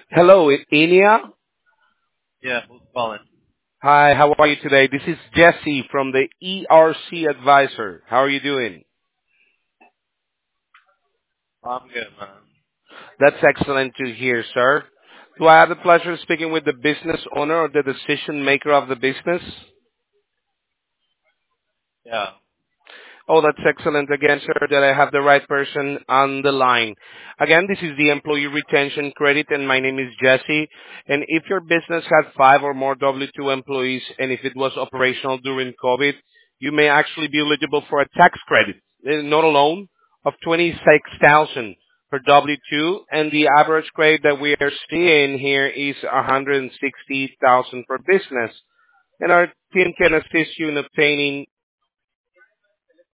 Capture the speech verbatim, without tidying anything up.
Hello, I- Inia. Yeah, who's calling? Hi, how are you today? This is Jesse from the E R C Advisor. How are you doing? I'm good, man. That's excellent to hear, sir. Do I have the pleasure of speaking with the business owner or the decision maker of the business? Yeah. Oh, that's excellent again, sir, that I have the right person on the line. Again, this is the Employee Retention Credit, and my name is Jesse. And if your business had five or more W two employees, and if it was operational during COVID, you may actually be eligible for a tax credit, eh, not a loan, of twenty-six thousand per W two, and the average credit that we are seeing here is one hundred sixty thousand per business. And our team can assist you in obtaining